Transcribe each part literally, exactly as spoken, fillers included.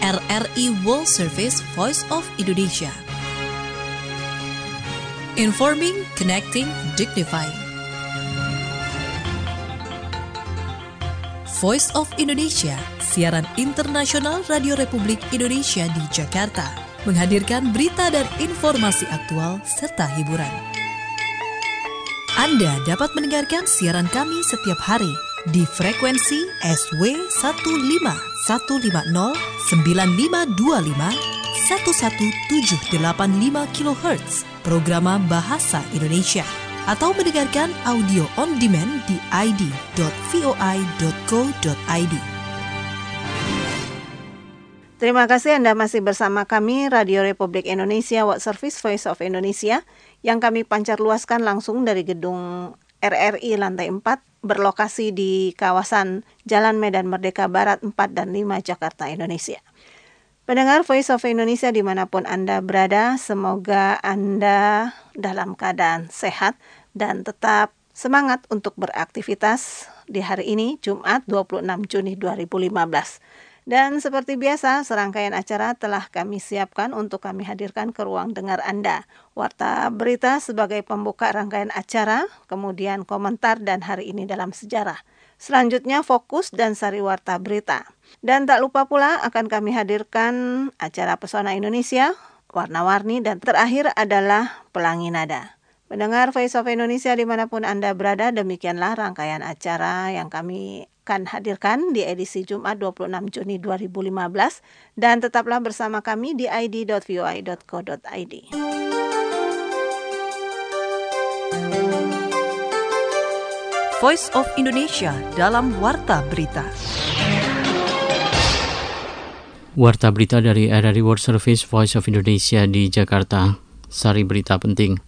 R R I World Service Voice of Indonesia. Informing, connecting, dignifying. Voice of Indonesia, siaran internasional Radio Republik Indonesia di Jakarta, menghadirkan berita dan informasi aktual serta hiburan. Anda dapat mendengarkan siaran kami setiap hari di frekuensi S W satu lima satu lima nol sembilan lima dua lima satu satu tujuh delapan lima kilohertz, programa Bahasa Indonesia, atau mendengarkan audio on demand di i d dot voi dot co dot i d. Terima kasih Anda masih bersama kami, Radio Republik Indonesia World Service Voice of Indonesia, yang kami pancar luaskan langsung dari gedung R R I lantai empat, berlokasi di kawasan Jalan Medan Merdeka Barat empat dan lima, Jakarta, Indonesia. Pendengar Voice of Indonesia dimanapun Anda berada, semoga Anda dalam keadaan sehat dan tetap semangat untuk beraktivitas di hari ini, Jumat dua puluh enam Juni dua ribu lima belas. Dan seperti biasa, serangkaian acara telah kami siapkan untuk kami hadirkan ke ruang dengar Anda. Warta berita sebagai pembuka rangkaian acara, kemudian komentar dan hari ini dalam sejarah. Selanjutnya fokus dan sari warta berita. Dan tak lupa pula akan kami hadirkan acara Pesona Indonesia, warna-warni, dan terakhir adalah Pelangi Nada. Pendengar Voice of Indonesia dimanapun Anda berada, demikianlah rangkaian acara yang kami akan hadirkan di edisi Jumat dua puluh enam Juni dua ribu lima belas. Dan tetaplah bersama kami di i d dot voi dot co dot i d. Voice of Indonesia dalam Warta Berita. Warta Berita dari R R I World Service Voice of Indonesia di Jakarta. Sari berita penting.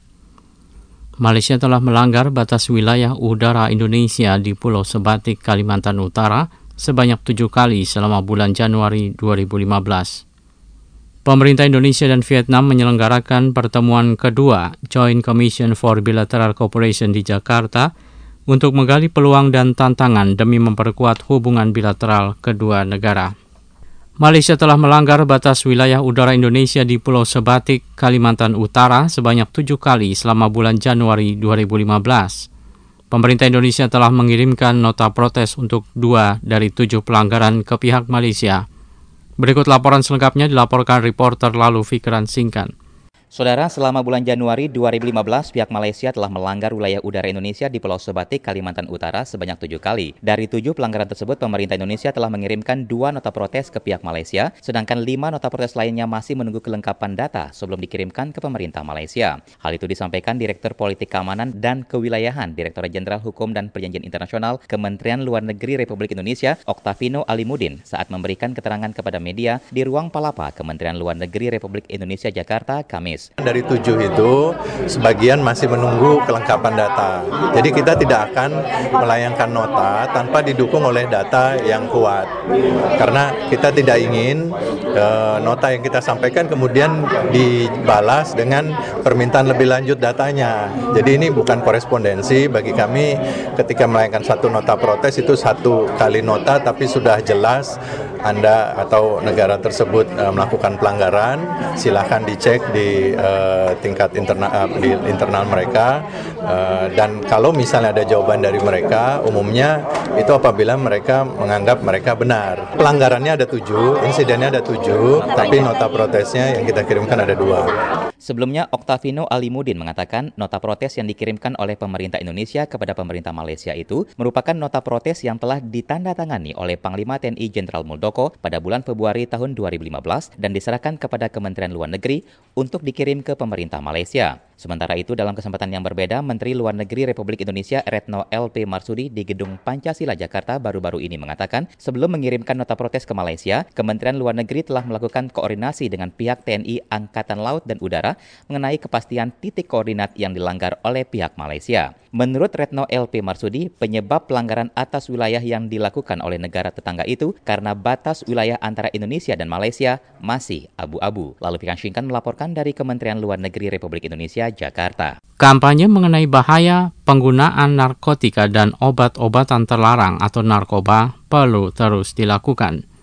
Malaysia telah melanggar batas wilayah udara Indonesia di Pulau Sebatik, Kalimantan Utara sebanyak tujuh kali selama bulan Januari dua ribu lima belas. Pemerintah Indonesia dan Vietnam menyelenggarakan pertemuan kedua Joint Commission for Bilateral Cooperation di Jakarta untuk menggali peluang dan tantangan demi memperkuat hubungan bilateral kedua negara. Malaysia telah melanggar batas wilayah udara Indonesia di Pulau Sebatik, Kalimantan Utara sebanyak tujuh kali selama bulan Januari dua ribu lima belas. Pemerintah Indonesia telah mengirimkan nota protes untuk dua dari tujuh pelanggaran ke pihak Malaysia. Berikut laporan selengkapnya dilaporkan reporter Lalu Fikran Singkan. Saudara, selama bulan Januari dua ribu lima belas, pihak Malaysia telah melanggar wilayah udara Indonesia di Pulau Sebatik, Kalimantan Utara sebanyak tujuh kali. Dari tujuh pelanggaran tersebut, pemerintah Indonesia telah mengirimkan dua nota protes ke pihak Malaysia, sedangkan lima nota protes lainnya masih menunggu kelengkapan data sebelum dikirimkan ke pemerintah Malaysia. Hal itu disampaikan Direktur Politik Keamanan dan Kewilayahan, Direktorat Jenderal Hukum dan Perjanjian Internasional Kementerian Luar Negeri Republik Indonesia, Oktavino Alimuddin, saat memberikan keterangan kepada media di Ruang Palapa Kementerian Luar Negeri Republik Indonesia, Jakarta, Kamis. Dari tujuh itu, sebagian masih menunggu kelengkapan data. Jadi kita tidak akan melayangkan nota tanpa didukung oleh data yang kuat. Karena kita tidak ingin uh, nota yang kita sampaikan kemudian dibalas dengan permintaan lebih lanjut datanya. Jadi ini bukan korespondensi bagi kami. Ketika melayangkan satu nota protes itu satu kali nota, tapi sudah jelas Anda atau negara tersebut uh, melakukan pelanggaran, silakan dicek di uh, tingkat internal uh, di internal mereka, uh, dan kalau misalnya ada jawaban dari mereka, umumnya itu apabila mereka menganggap mereka benar. Pelanggarannya ada tujuh, insidennya ada tujuh, tapi nota protesnya yang kita kirimkan ada dua. Sebelumnya, Oktavino Alimuddin mengatakan nota protes yang dikirimkan oleh pemerintah Indonesia kepada pemerintah Malaysia itu merupakan nota protes yang telah ditandatangani oleh Panglima T N I Jenderal Muldoko pada bulan Februari tahun dua ribu lima belas dan diserahkan kepada Kementerian Luar Negeri untuk dikirim ke pemerintah Malaysia. Sementara itu, dalam kesempatan yang berbeda, Menteri Luar Negeri Republik Indonesia Retno L P Marsudi di Gedung Pancasila Jakarta baru-baru ini mengatakan, sebelum mengirimkan nota protes ke Malaysia, Kementerian Luar Negeri telah melakukan koordinasi dengan pihak T N I Angkatan Laut dan Udara mengenai kepastian titik koordinat yang dilanggar oleh pihak Malaysia. Menurut Retno L P Marsudi, penyebab pelanggaran atas wilayah yang dilakukan oleh negara tetangga itu karena batas wilayah antara Indonesia dan Malaysia masih abu-abu. Lalu Fikran Singkan melaporkan dari Kementerian Luar Negeri Republik Indonesia, Jakarta. Kampanye mengenai bahaya penggunaan narkotika dan obat-obatan terlarang atau narkoba perlu terus dilakukan.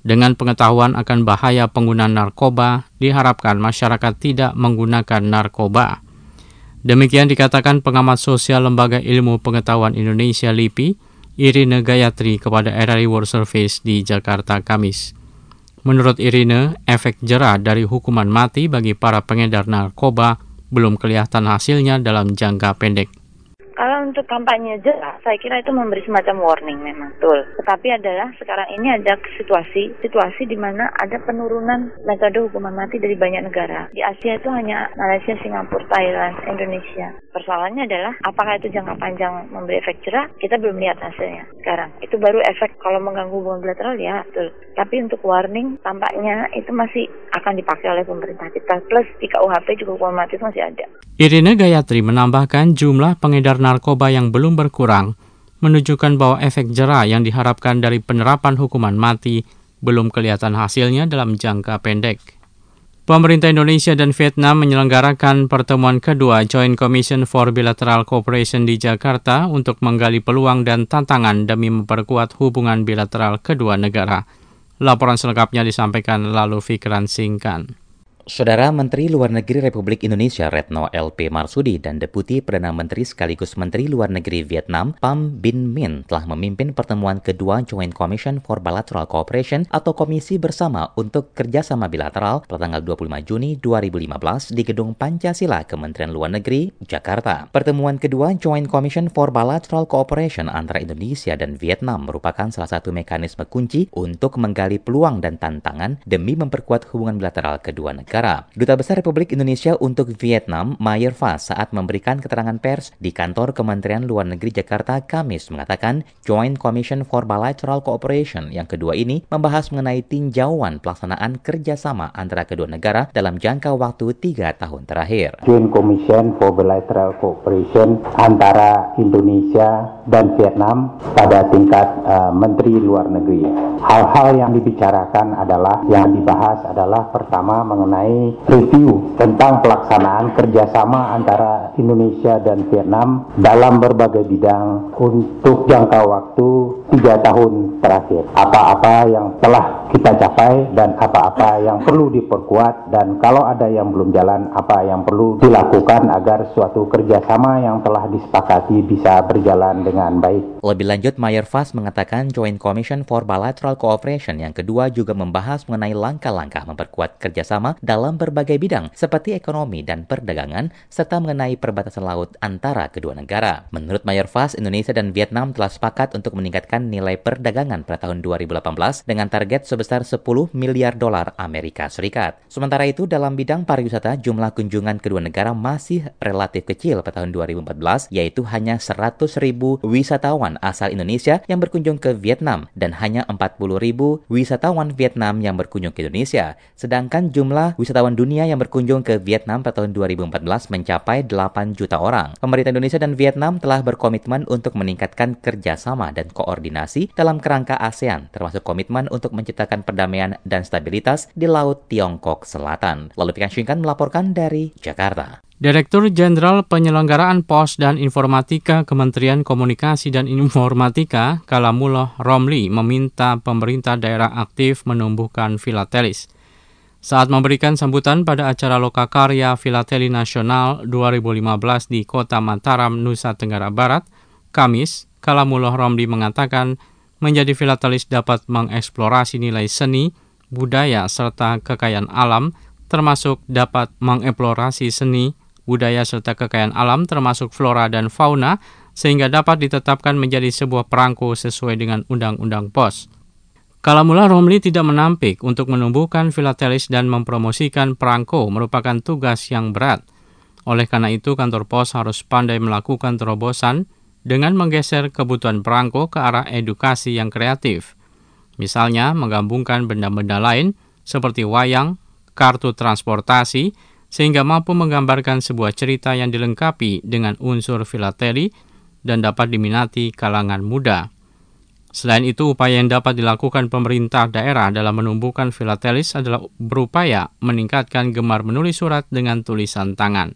Dengan pengetahuan akan bahaya penggunaan narkoba, diharapkan masyarakat tidak menggunakan narkoba. Demikian dikatakan pengamat sosial Lembaga Ilmu Pengetahuan Indonesia L I P I, Irine Gayatri kepada R R I World Service di Jakarta Kamis. Menurut Irine, efek jera dari hukuman mati bagi para pengedar narkoba belum kelihatan hasilnya dalam jangka pendek. Kalau untuk kampanye jelas, saya kira itu memberi semacam warning memang, betul. Tetapi adalah sekarang ini ada situasi, situasi di mana ada penurunan metode hukuman mati dari banyak negara. Di Asia itu hanya Malaysia, Singapura, Thailand, Indonesia. Persoalannya adalah apakah itu jangka panjang memberi efek jerah? Kita belum lihat hasilnya sekarang. Itu baru efek kalau mengganggu hubungan bilateral, ya betul. Tapi untuk warning, tampaknya itu masih akan dipakai oleh pemerintah kita. Plus di K U H P juga hukuman mati itu masih ada. Irine Gayatri menambahkan jumlah pengedar narkoba yang belum berkurang menunjukkan bahwa efek jera yang diharapkan dari penerapan hukuman mati belum kelihatan hasilnya dalam jangka pendek. Pemerintah Indonesia dan Vietnam menyelenggarakan pertemuan kedua Joint Commission for Bilateral Cooperation di Jakarta untuk menggali peluang dan tantangan demi memperkuat hubungan bilateral kedua negara. Laporan selengkapnya disampaikan lalu Fikran Singkan. Saudara Menteri Luar Negeri Republik Indonesia Retno L P Marsudi dan Deputi Perdana Menteri sekaligus Menteri Luar Negeri Vietnam Pham Binh Minh telah memimpin pertemuan kedua Joint Commission for Bilateral Cooperation atau Komisi Bersama untuk Kerjasama Bilateral pada tanggal dua puluh lima Juni dua ribu lima belas di Gedung Pancasila Kementerian Luar Negeri, Jakarta. Pertemuan kedua Joint Commission for Bilateral Cooperation antara Indonesia dan Vietnam merupakan salah satu mekanisme kunci untuk menggali peluang dan tantangan demi memperkuat hubungan bilateral kedua negara. Duta Besar Republik Indonesia untuk Vietnam, Mayer Vas, saat memberikan keterangan pers di kantor Kementerian Luar Negeri Jakarta Kamis mengatakan Joint Commission for Bilateral Cooperation yang kedua ini membahas mengenai tinjauan pelaksanaan kerjasama antara kedua negara dalam jangka waktu tiga tahun terakhir. Joint Commission for Bilateral Cooperation antara Indonesia dan Vietnam pada tingkat uh, Menteri Luar Negeri. Hal-hal yang dibicarakan adalah, yang dibahas adalah pertama mengenai review tentang pelaksanaan kerjasama antara Indonesia dan Vietnam dalam berbagai bidang untuk jangka waktu tiga tahun terakhir. Apa-apa yang telah kita capai dan apa-apa yang perlu diperkuat, dan kalau ada yang belum jalan, apa yang perlu dilakukan agar suatu kerjasama yang telah disepakati bisa berjalan dengan baik. Lebih lanjut, Mayer Vas mengatakan Joint Commission for Bilateral Cooperation yang kedua juga membahas mengenai langkah-langkah memperkuat kerjasama dalam berbagai bidang seperti ekonomi dan perdagangan serta mengenai perbatasan laut antara kedua negara. Menurut Mayer Vas, Indonesia dan Vietnam telah sepakat untuk meningkatkan nilai perdagangan pada tahun dua ribu delapan belas dengan target sebesar sepuluh miliar dolar Amerika Serikat. Sementara itu, dalam bidang pariwisata, jumlah kunjungan kedua negara masih relatif kecil pada tahun dua ribu empat belas, yaitu hanya seratus ribu wisatawan asal Indonesia yang berkunjung ke Vietnam dan hanya empat puluh ribu wisatawan Vietnam yang berkunjung ke Indonesia. Sedangkan jumlah wisatawan dunia yang berkunjung ke Vietnam pada tahun dua ribu empat belas mencapai delapan juta orang. Pemerintah Indonesia dan Vietnam telah berkomitmen untuk meningkatkan kerjasama dan koordinasi dalam kerangka ASEAN, termasuk komitmen untuk menciptakan perdamaian dan stabilitas di Laut Tiongkok Selatan. Lalu Pikan Syingkan melaporkan dari Jakarta. Direktur Jenderal Penyelenggaraan Pos dan Informatika Kementerian Komunikasi dan Informatika, Kalamullah Romli, meminta pemerintah daerah aktif menumbuhkan filatelis. Saat memberikan sambutan pada acara Lokakarya Filateli Nasional dua ribu lima belas di Kota Mataram, Nusa Tenggara Barat, Kamis, Kalamullah Romli mengatakan menjadi filatelis dapat mengeksplorasi nilai seni, budaya, serta kekayaan alam, termasuk dapat mengeksplorasi seni, budaya, serta kekayaan alam termasuk flora dan fauna, sehingga dapat ditetapkan menjadi sebuah perangko sesuai dengan Undang-Undang Pos. Kalamullah Romli tidak menampik untuk menumbuhkan filatelis dan mempromosikan perangko merupakan tugas yang berat. Oleh karena itu, kantor pos harus pandai melakukan terobosan dengan menggeser kebutuhan perangko ke arah edukasi yang kreatif. Misalnya, menggabungkan benda-benda lain seperti wayang, kartu transportasi, sehingga mampu menggambarkan sebuah cerita yang dilengkapi dengan unsur filateli dan dapat diminati kalangan muda. Selain itu, upaya yang dapat dilakukan pemerintah daerah dalam menumbuhkan filatelis adalah berupaya meningkatkan gemar menulis surat dengan tulisan tangan.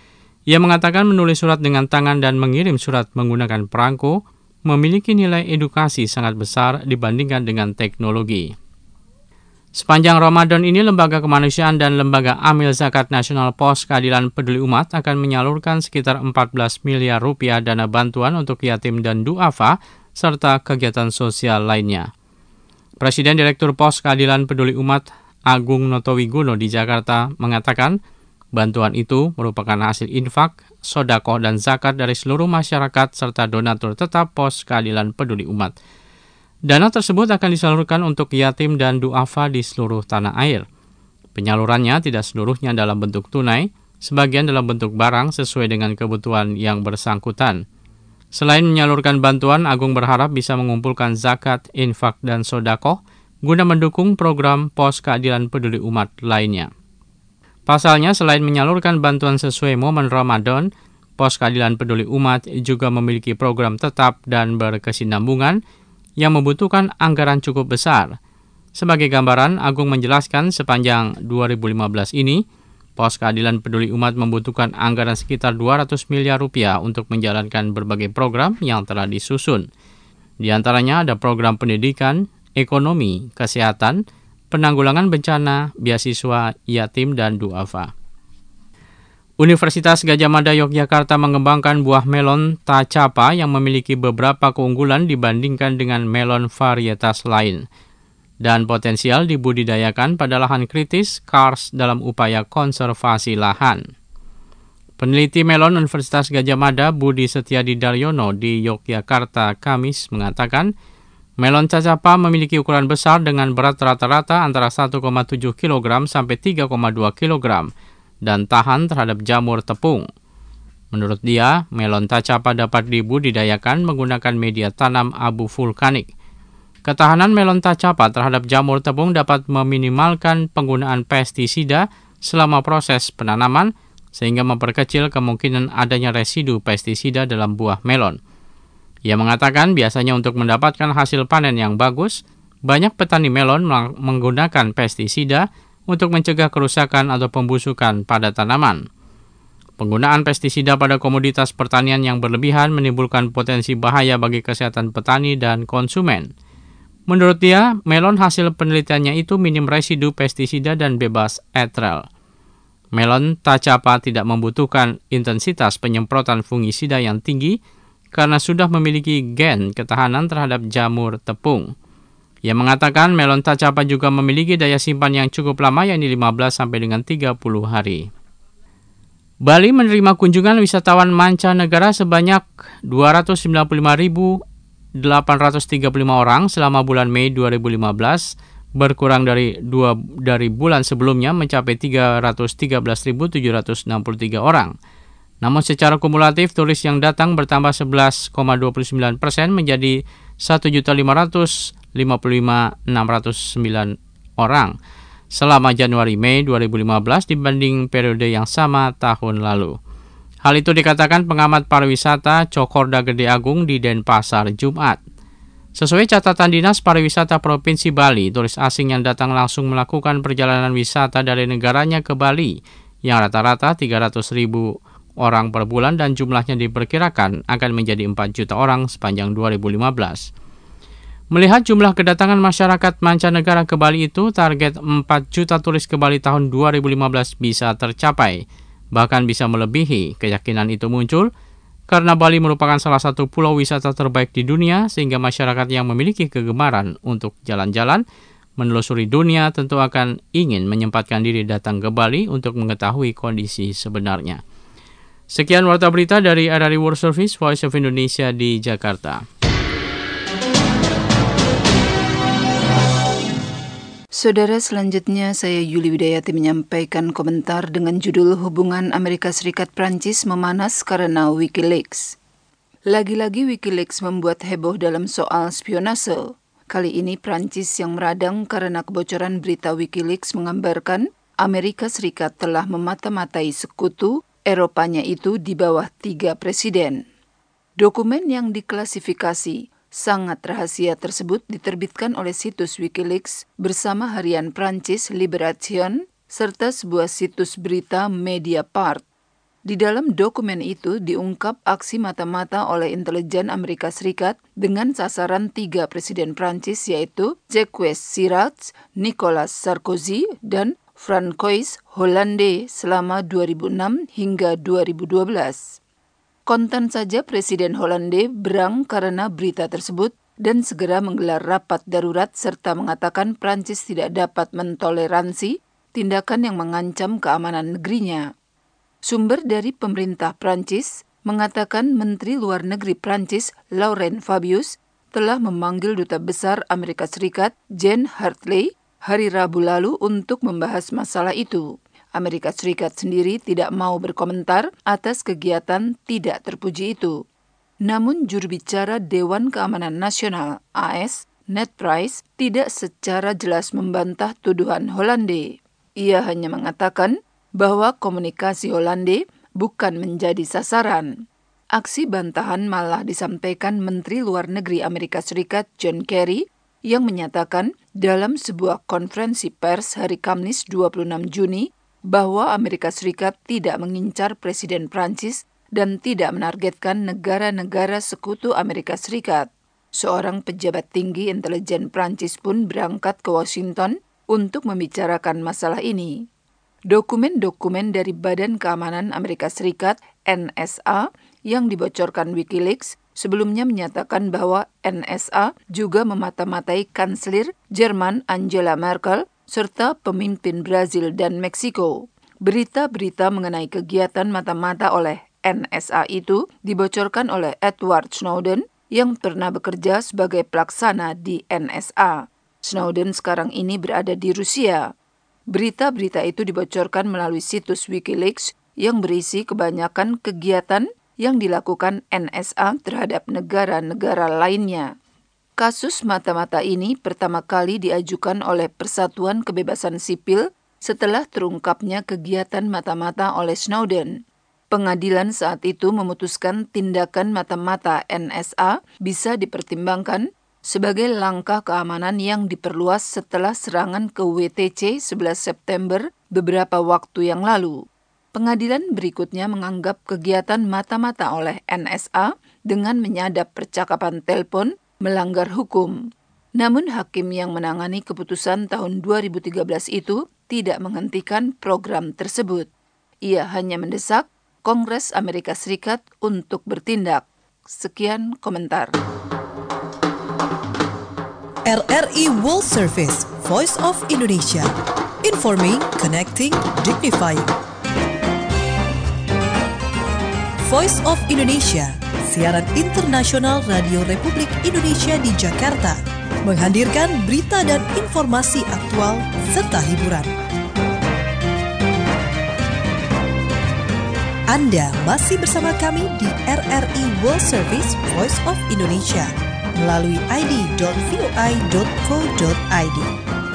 Ia mengatakan menulis surat dengan tangan dan mengirim surat menggunakan perangko memiliki nilai edukasi sangat besar dibandingkan dengan teknologi. Sepanjang Ramadan ini, Lembaga Kemanusiaan dan Lembaga Amil Zakat Nasional Pos Keadilan Peduli Umat akan menyalurkan sekitar empat belas miliar rupiah dana bantuan untuk yatim dan duafa, serta kegiatan sosial lainnya. Presiden Direktur Pos Keadilan Peduli Umat Agung Notowigono di Jakarta mengatakan bantuan itu merupakan hasil infak, sodaqoh, dan zakat dari seluruh masyarakat serta donatur tetap Pos Keadilan Peduli Umat. Dana tersebut akan disalurkan untuk yatim dan duafa di seluruh tanah air. Penyalurannya tidak seluruhnya dalam bentuk tunai, sebagian dalam bentuk barang sesuai dengan kebutuhan yang bersangkutan. Selain menyalurkan bantuan, Agung berharap bisa mengumpulkan zakat, infak, dan sodaqoh guna mendukung program Pos Keadilan Peduli Umat lainnya. Pasalnya, selain menyalurkan bantuan sesuai momen Ramadan, Pos Keadilan Peduli Umat juga memiliki program tetap dan berkesinambungan yang membutuhkan anggaran cukup besar. Sebagai gambaran, Agung menjelaskan sepanjang dua ribu lima belas ini, Pos Keadilan Peduli Umat membutuhkan anggaran sekitar dua ratus miliar rupiah untuk menjalankan berbagai program yang telah disusun. Di antaranya ada program pendidikan, ekonomi, kesehatan, penanggulangan bencana, beasiswa yatim, dan duafa. Universitas Gadjah Mada Yogyakarta mengembangkan buah melon Tacapa yang memiliki beberapa keunggulan dibandingkan dengan melon varietas lain dan potensial dibudidayakan pada lahan kritis Kars dalam upaya konservasi lahan. Peneliti melon Universitas Gadjah Mada Budi Setiadi Daryono di Yogyakarta Kamis mengatakan melon Tacapa memiliki ukuran besar dengan berat rata-rata antara satu koma tujuh kilogram sampai tiga koma dua kilogram dan tahan terhadap jamur tepung. Menurut dia, melon Tacapa dapat dibudidayakan menggunakan media tanam abu vulkanik. Ketahanan melon Tacapa terhadap jamur tepung dapat meminimalkan penggunaan pestisida selama proses penanaman, sehingga memperkecil kemungkinan adanya residu pestisida dalam buah melon. Ia mengatakan biasanya untuk mendapatkan hasil panen yang bagus, banyak petani melon menggunakan pestisida untuk mencegah kerusakan atau pembusukan pada tanaman. Penggunaan pestisida pada komoditas pertanian yang berlebihan menimbulkan potensi bahaya bagi kesehatan petani dan konsumen. Menurut dia, melon hasil penelitiannya itu minim residu pestisida dan bebas etrel. Melon Tacapa tidak membutuhkan intensitas penyemprotan fungisida yang tinggi karena sudah memiliki gen ketahanan terhadap jamur tepung. Ia mengatakan melon Tacapa juga memiliki daya simpan yang cukup lama, yakni lima belas sampai dengan tiga puluh hari. Bali menerima kunjungan wisatawan mancanegara sebanyak dua ratus sembilan puluh lima ribu delapan ratus tiga puluh lima orang selama bulan Mei dua ribu lima belas, berkurang dari dua dari bulan sebelumnya mencapai tiga ratus tiga belas ribu tujuh ratus enam puluh tiga orang. Namun secara kumulatif turis yang datang bertambah sebelas koma dua puluh sembilan persen menjadi satu juta lima ratus lima puluh lima ribu enam ratus sembilan orang selama Januari-Mei dua ribu lima belas dibanding periode yang sama tahun lalu. Hal itu dikatakan pengamat pariwisata Cokorda Gede Agung di Denpasar Jumat. Sesuai catatan Dinas Pariwisata Provinsi Bali, turis asing yang datang langsung melakukan perjalanan wisata dari negaranya ke Bali yang rata-rata tiga ratus ribu orang per bulan dan jumlahnya diperkirakan akan menjadi empat juta orang sepanjang dua ribu lima belas. Melihat jumlah kedatangan masyarakat mancanegara ke Bali itu, target empat juta turis ke Bali tahun dua ribu lima belas bisa tercapai, bahkan bisa melebihi. Keyakinan itu muncul karena Bali merupakan salah satu pulau wisata terbaik di dunia, sehingga masyarakat yang memiliki kegemaran untuk jalan-jalan, menelusuri dunia tentu akan ingin menyempatkan diri datang ke Bali untuk mengetahui kondisi sebenarnya. Sekian warta berita dari R R I World Service Voice of Indonesia di Jakarta. Saudara, selanjutnya saya Yuli Widayati menyampaikan komentar dengan judul Hubungan Amerika Serikat-Prancis memanas karena Wikileaks. Lagi-lagi Wikileaks membuat heboh dalam soal spionase. Kali ini Prancis yang meradang karena kebocoran berita Wikileaks menggambarkan Amerika Serikat telah memata-matai sekutu Eropanya itu di bawah tiga presiden. Dokumen yang diklasifikasi sangat rahasia tersebut diterbitkan oleh situs Wikileaks bersama harian Prancis Libération serta sebuah situs berita Mediapart. Di dalam dokumen itu diungkap aksi mata-mata oleh intelijen Amerika Serikat dengan sasaran tiga presiden Prancis yaitu Jacques Chirac, Nicolas Sarkozy, dan François Hollande selama dua ribu enam hingga dua ribu dua belas. Konten saja Presiden Hollande berang karena berita tersebut dan segera menggelar rapat darurat serta mengatakan Prancis tidak dapat mentoleransi tindakan yang mengancam keamanan negerinya. Sumber dari pemerintah Prancis mengatakan Menteri Luar Negeri Prancis Laurent Fabius telah memanggil Duta Besar Amerika Serikat Jane Hartley hari Rabu lalu untuk membahas masalah itu. Amerika Serikat sendiri tidak mau berkomentar atas kegiatan tidak terpuji itu. Namun juru bicara Dewan Keamanan Nasional A S, Ned Price, tidak secara jelas membantah tuduhan Hollande. Ia hanya mengatakan bahwa komunikasi Hollande bukan menjadi sasaran. Aksi bantahan malah disampaikan Menteri Luar Negeri Amerika Serikat John Kerry yang menyatakan dalam sebuah konferensi pers hari Kamis dua puluh enam Juni bahwa Amerika Serikat tidak mengincar Presiden Prancis dan tidak menargetkan negara-negara sekutu Amerika Serikat. Seorang pejabat tinggi intelijen Prancis pun berangkat ke Washington untuk membicarakan masalah ini. Dokumen-dokumen dari Badan Keamanan Amerika Serikat N S A yang dibocorkan Wikileaks sebelumnya menyatakan bahwa N S A juga memata-matai Kanselir Jerman Angela Merkel serta pemimpin Brazil dan Meksiko. Berita-berita mengenai kegiatan mata-mata oleh N S A itu dibocorkan oleh Edward Snowden yang pernah bekerja sebagai pelaksana di N S A. Snowden sekarang ini berada di Rusia. Berita-berita itu dibocorkan melalui situs Wikileaks yang berisi kebanyakan kegiatan yang dilakukan N S A terhadap negara-negara lainnya. Kasus mata-mata ini pertama kali diajukan oleh Persatuan Kebebasan Sipil setelah terungkapnya kegiatan mata-mata oleh Snowden. Pengadilan saat itu memutuskan tindakan mata-mata N S A bisa dipertimbangkan sebagai langkah keamanan yang diperluas setelah serangan ke W T C sebelas September beberapa waktu yang lalu. Pengadilan berikutnya menganggap kegiatan mata-mata oleh N S A dengan menyadap percakapan telepon melanggar hukum. Namun hakim yang menangani keputusan tahun dua ribu tiga belas itu tidak menghentikan program tersebut. Ia hanya mendesak Kongres Amerika Serikat untuk bertindak. Sekian komentar. R R I World Service, Voice of Indonesia. Informing, connecting, dignifying. Voice of Indonesia, siaran internasional Radio Republik Indonesia di Jakarta, menghadirkan berita dan informasi aktual serta hiburan. Anda masih bersama kami di R R I World Service, Voice of Indonesia, melalui i d dot v o i dot co dot i d.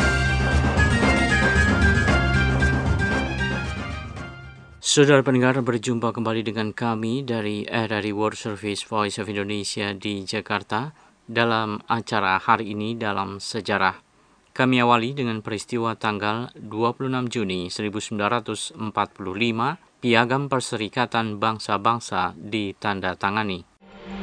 Saudara pendengar, berjumpa kembali dengan kami dari R R I World Service Voice of Indonesia di Jakarta dalam acara hari ini dalam sejarah. Kami awali dengan peristiwa tanggal dua puluh enam Juni seribu sembilan ratus empat puluh lima, Piagam Perserikatan Bangsa-Bangsa ditandatangani.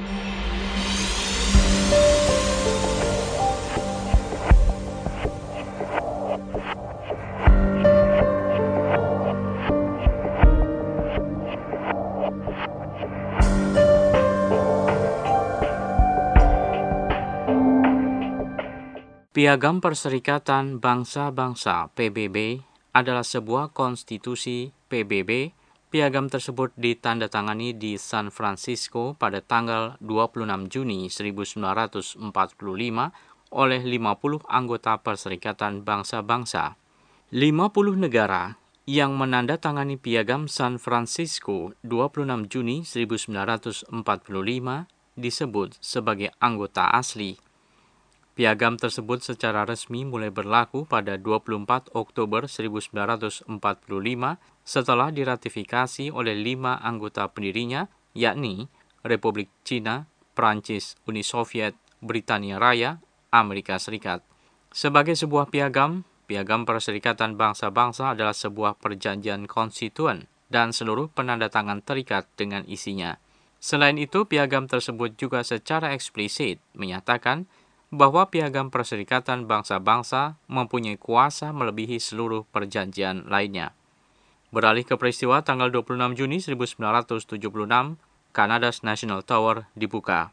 Piagam Perserikatan Bangsa-Bangsa P B B adalah sebuah konstitusi P B B. Piagam tersebut ditandatangani di San Francisco pada tanggal dua puluh enam Juni seribu sembilan ratus empat puluh lima oleh lima puluh anggota Perserikatan Bangsa-Bangsa. lima puluh negara yang menandatangani Piagam San Francisco dua puluh enam Juni seribu sembilan ratus empat puluh lima disebut sebagai anggota asli. Piagam tersebut secara resmi mulai berlaku pada dua puluh empat Oktober seribu sembilan ratus empat puluh lima setelah diratifikasi oleh lima anggota pendirinya, yakni Republik Cina, Prancis, Uni Soviet, Britania Raya, Amerika Serikat. Sebagai sebuah piagam, Piagam Perserikatan Bangsa-Bangsa adalah sebuah perjanjian konstituen dan seluruh penandatangan terikat dengan isinya. Selain itu, piagam tersebut juga secara eksplisit menyatakan bahwa Piagam Perserikatan Bangsa-Bangsa mempunyai kuasa melebihi seluruh perjanjian lainnya. Beralih ke peristiwa tanggal dua puluh enam Juni seribu sembilan ratus tujuh puluh enam, Canada's National Tower dibuka.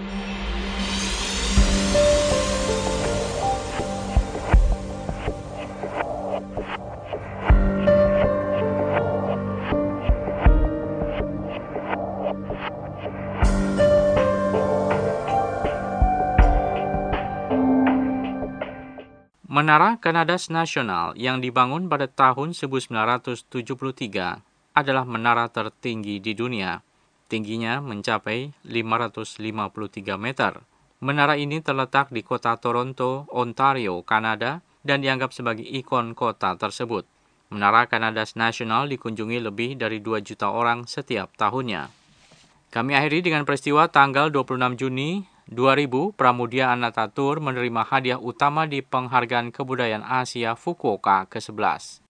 Menara Canada's National yang dibangun pada tahun seribu sembilan ratus tujuh puluh tiga adalah menara tertinggi di dunia. Tingginya mencapai lima ratus lima puluh tiga meter. Menara ini terletak di kota Toronto, Ontario, Kanada, dan dianggap sebagai ikon kota tersebut. Menara Canada's National dikunjungi lebih dari dua juta orang setiap tahunnya. Kami akhiri dengan peristiwa tanggal dua puluh enam Juni dua ribu, Pramudia Anantatur menerima hadiah utama di Penghargaan Kebudayaan Asia Fukuoka ke sebelas.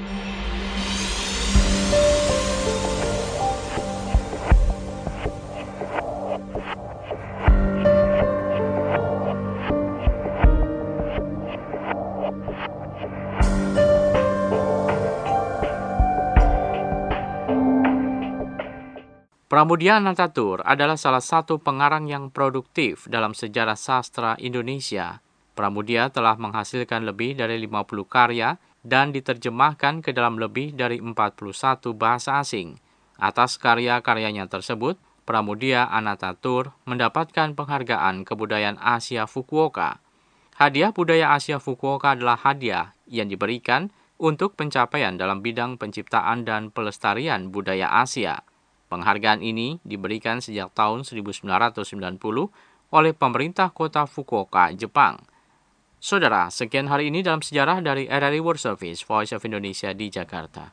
Pramudia Anantatur adalah salah satu pengarang yang produktif dalam sejarah sastra Indonesia. Pramudia telah menghasilkan lebih dari lima puluh karya dan diterjemahkan ke dalam lebih dari empat puluh satu bahasa asing. Atas karya-karyanya tersebut, Pramudia Anantatur mendapatkan penghargaan Kebudayaan Asia Fukuoka. Hadiah Budaya Asia Fukuoka adalah hadiah yang diberikan untuk pencapaian dalam bidang penciptaan dan pelestarian budaya Asia. Penghargaan ini diberikan sejak tahun seribu sembilan ratus sembilan puluh oleh pemerintah kota Fukuoka, Jepang. Saudara, sekian hari ini dalam sejarah dari R R I World Service, Voice of Indonesia di Jakarta.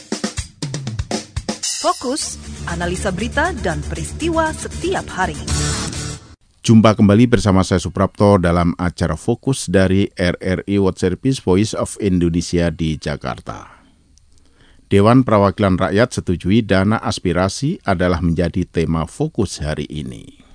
Fokus, analisa berita dan peristiwa setiap hari. Jumpa kembali bersama saya Suprapto dalam acara Fokus dari R R I World Service, Voice of Indonesia di Jakarta. Dewan Perwakilan Rakyat setujui dana aspirasi adalah menjadi tema fokus hari ini.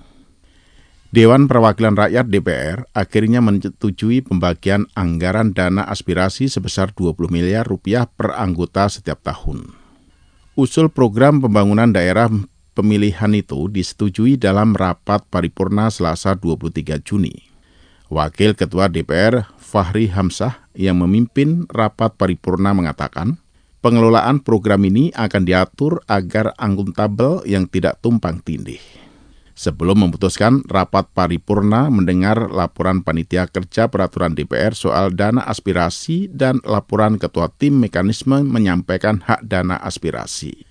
Dewan Perwakilan Rakyat D P R akhirnya menyetujui pembagian anggaran dana aspirasi sebesar dua puluh miliar rupiah per anggota setiap tahun. Usul program pembangunan daerah pemilihan itu disetujui dalam rapat paripurna Selasa dua puluh tiga Juni. Wakil Ketua D P R Fahri Hamzah yang memimpin rapat paripurna mengatakan, pengelolaan program ini akan diatur agar akuntabel yang tidak tumpang tindih. Sebelum memutuskan, rapat paripurna mendengar laporan Panitia Kerja Peraturan D P R soal dana aspirasi dan laporan Ketua Tim Mekanisme menyampaikan hak dana aspirasi.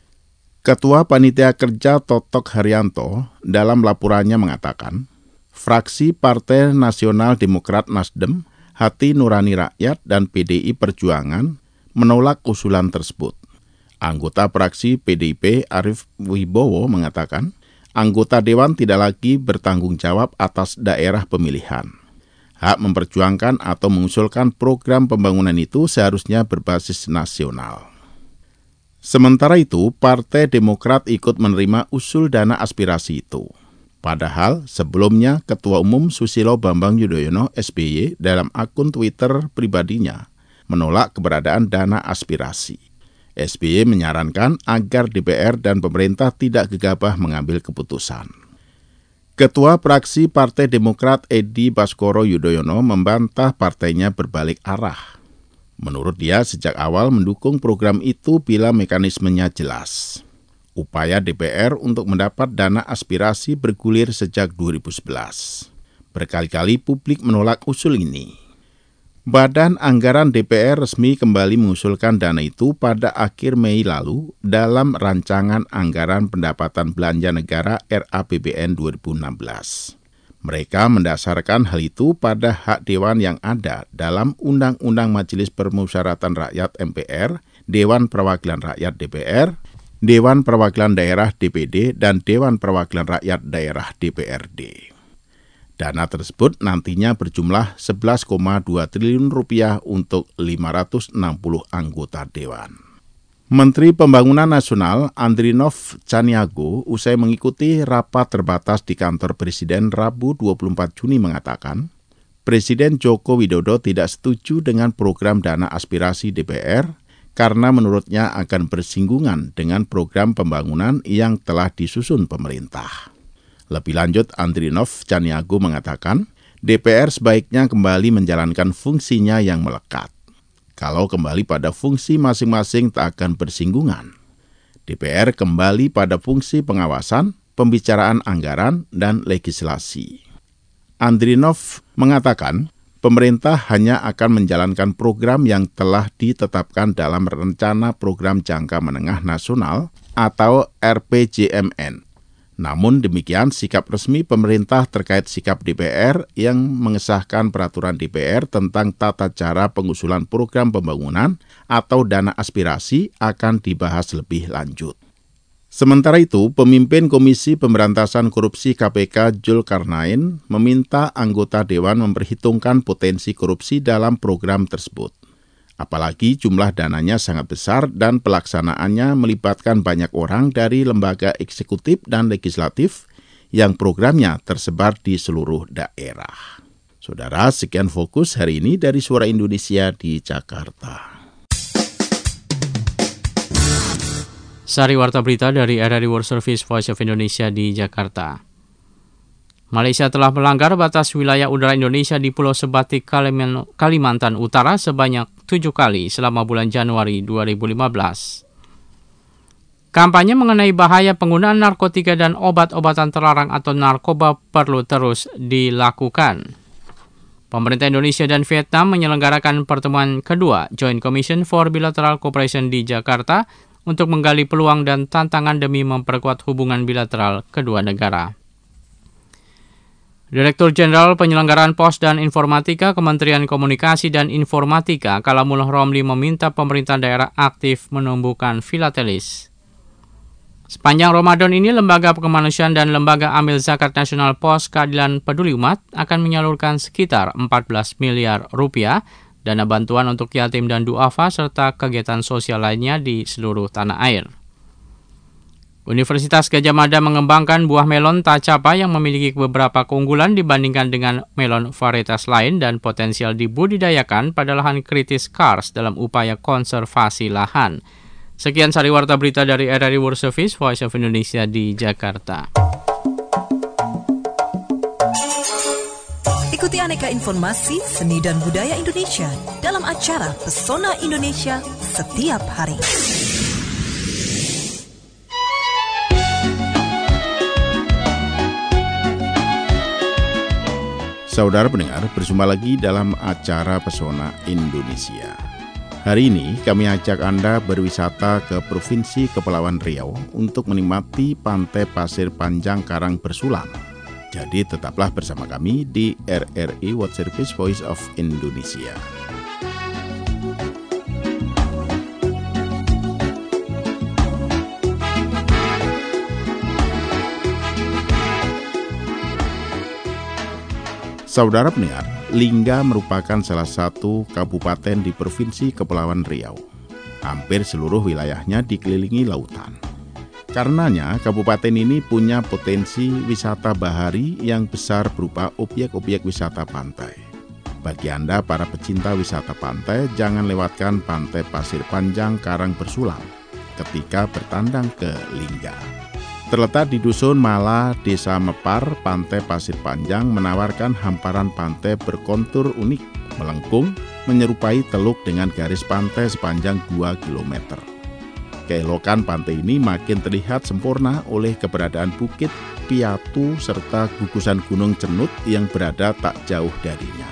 Ketua Panitia Kerja Totok Haryanto dalam laporannya mengatakan, fraksi Partai Nasional Demokrat Nasdem, Hati Nurani Rakyat, dan P D I Perjuangan menolak usulan tersebut. Anggota fraksi P D I P Arief Wibowo mengatakan, anggota Dewan tidak lagi bertanggung jawab atas daerah pemilihan. Hak memperjuangkan atau mengusulkan program pembangunan itu seharusnya berbasis nasional. Sementara itu, Partai Demokrat ikut menerima usul dana aspirasi itu. Padahal sebelumnya Ketua Umum Susilo Bambang Yudhoyono S B Y dalam akun Twitter pribadinya menolak keberadaan dana aspirasi. S B Y menyarankan agar D P R dan pemerintah tidak gegabah mengambil keputusan. Ketua fraksi Partai Demokrat Edi Baskoro Yudhoyono membantah partainya berbalik arah. Menurut dia, sejak awal mendukung program itu bila mekanismenya jelas. Upaya D P R untuk mendapat dana aspirasi bergulir sejak dua ribu sebelas. Berkali-kali publik menolak usul ini. Badan Anggaran D P R resmi kembali mengusulkan dana itu pada akhir Mei lalu dalam Rancangan Anggaran Pendapatan Belanja Negara R A P B N dua ribu enam belas. Mereka mendasarkan hal itu pada hak dewan yang ada dalam Undang-Undang Majelis Permusyawaratan Rakyat M P R, Dewan Perwakilan Rakyat D P R, Dewan Perwakilan Daerah D P D, dan Dewan Perwakilan Rakyat Daerah D P R D. Dana tersebut nantinya berjumlah sebelas koma dua triliun rupiah untuk lima ratus enam puluh anggota dewan. Menteri Pembangunan Nasional Andrinov Caniago usai mengikuti rapat terbatas di kantor Presiden Rabu dua puluh empat Juni mengatakan, Presiden Joko Widodo tidak setuju dengan program dana aspirasi D P R karena menurutnya akan bersinggungan dengan program pembangunan yang telah disusun pemerintah. Lebih lanjut, Andrinov Caniago mengatakan, D P R sebaiknya kembali menjalankan fungsinya yang melekat. Kalau kembali pada fungsi masing-masing tak akan bersinggungan. D P R kembali pada fungsi pengawasan, pembicaraan anggaran, dan legislasi. Andrinov mengatakan, pemerintah hanya akan menjalankan program yang telah ditetapkan dalam Rencana Program Jangka Menengah Nasional atau R P J M N. Namun demikian, sikap resmi pemerintah terkait sikap D P R yang mengesahkan peraturan D P R tentang tata cara pengusulan program pembangunan atau dana aspirasi akan dibahas lebih lanjut. Sementara itu, pemimpin Komisi Pemberantasan Korupsi K P K Zulkarnain meminta anggota Dewan memperhitungkan potensi korupsi dalam program tersebut. Apalagi jumlah dananya sangat besar dan pelaksanaannya melibatkan banyak orang dari lembaga eksekutif dan legislatif yang programnya tersebar di seluruh daerah. Saudara, sekian Fokus hari ini dari Suara Indonesia di Jakarta. Sari Warta Berita dari R R I World Service Voice of Indonesia di Jakarta. Malaysia telah melanggar batas wilayah udara Indonesia di Pulau Sebatik, Kalimantan Utara sebanyak tujuh kali selama bulan Januari dua ribu lima belas. Kampanye mengenai bahaya penggunaan narkotika dan obat-obatan terlarang atau narkoba perlu terus dilakukan. Pemerintah Indonesia dan Vietnam menyelenggarakan pertemuan kedua Joint Commission for Bilateral Cooperation di Jakarta untuk menggali peluang dan tantangan demi memperkuat hubungan bilateral kedua negara. Direktur Jenderal Penyelenggaraan Pos dan Informatika Kementerian Komunikasi dan Informatika Kalamullah Romli meminta pemerintah daerah aktif menumbuhkan filatelis. Sepanjang Ramadan ini, Lembaga Kemanusiaan dan Lembaga Amil Zakat Nasional Pos Keadilan Peduli Umat akan menyalurkan sekitar empat belas miliar rupiah dana bantuan untuk yatim dan duafa serta kegiatan sosial lainnya di seluruh tanah air. Universitas Gadjah Mada mengembangkan buah melon tacapa yang memiliki beberapa keunggulan dibandingkan dengan melon varietas lain dan potensial dibudidayakan pada lahan kritis Kars dalam upaya konservasi lahan. Sekian sari warta berita dari R R I World Service Voice of Indonesia di Jakarta. Ikuti aneka informasi seni dan budaya Indonesia dalam acara Pesona Indonesia setiap hari. Saudara pendengar, berjumpa lagi dalam acara Pesona Indonesia. Hari ini kami ajak Anda berwisata ke Provinsi Kepulauan Riau untuk menikmati Pantai Pasir Panjang Karang Bersulam. Jadi tetaplah bersama kami di R R I World Service Voice of Indonesia. Saudara pendengar, Lingga merupakan salah satu kabupaten di Provinsi Kepulauan Riau. Hampir seluruh wilayahnya dikelilingi lautan. Karenanya, kabupaten ini punya potensi wisata bahari yang besar berupa objek-objek wisata pantai. Bagi Anda para pecinta wisata pantai, jangan lewatkan Pantai Pasir Panjang Karang Bersulam ketika bertandang ke Lingga. Terletak di Dusun Mala, Desa Mepar, Pantai Pasir Panjang menawarkan hamparan pantai berkontur unik, melengkung, menyerupai teluk dengan garis pantai sepanjang dua kilometer. Keelokan pantai ini makin terlihat sempurna oleh keberadaan Bukit Piatu serta gugusan Gunung Cenut yang berada tak jauh darinya.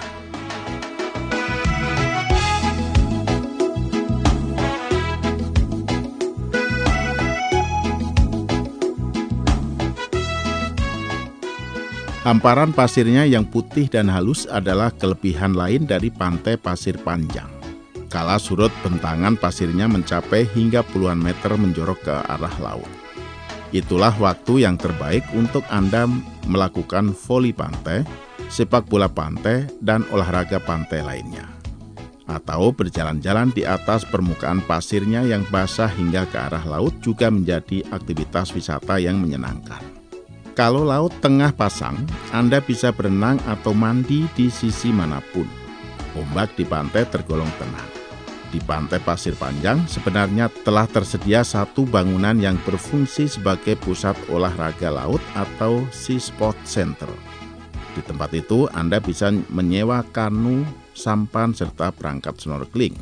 Hamparan pasirnya yang putih dan halus adalah kelebihan lain dari Pantai Pasir Panjang. Kala surut, bentangan pasirnya mencapai hingga puluhan meter menjorok ke arah laut. Itulah waktu yang terbaik untuk Anda melakukan voli pantai, sepak bola pantai, dan olahraga pantai lainnya. atau berjalan-jalan di atas permukaan pasirnya yang basah hingga ke arah laut juga menjadi aktivitas wisata yang menyenangkan. Kalau laut tengah pasang, Anda bisa berenang atau mandi di sisi manapun. Ombak di pantai tergolong tenang. Di Pantai Pasir Panjang sebenarnya telah tersedia satu bangunan yang berfungsi sebagai pusat olahraga laut atau Sea Sport Center. Di tempat itu Anda bisa menyewa kanu, sampan, serta perangkat snorkeling.